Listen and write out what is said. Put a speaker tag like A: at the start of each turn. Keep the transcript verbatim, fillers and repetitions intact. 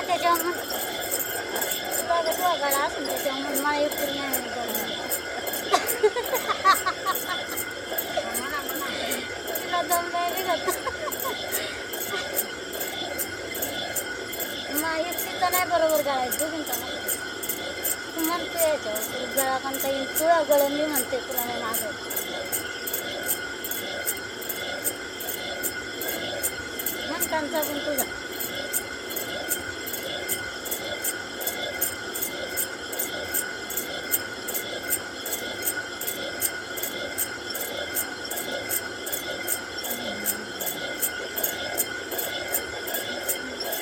A: त्याच्यावर मग तुला तुझा गळा असेल त्याच्यावर मग मला एकूण नाही तिला दम नाही निघत मग एकटीचा नाही बरोबर गळायचं दोघींचा तू म्हणते याच्यावर गळा कोणता येईल तुला गळून मी म्हणते तुला नाही मागं म्हणकांचा पण तुझा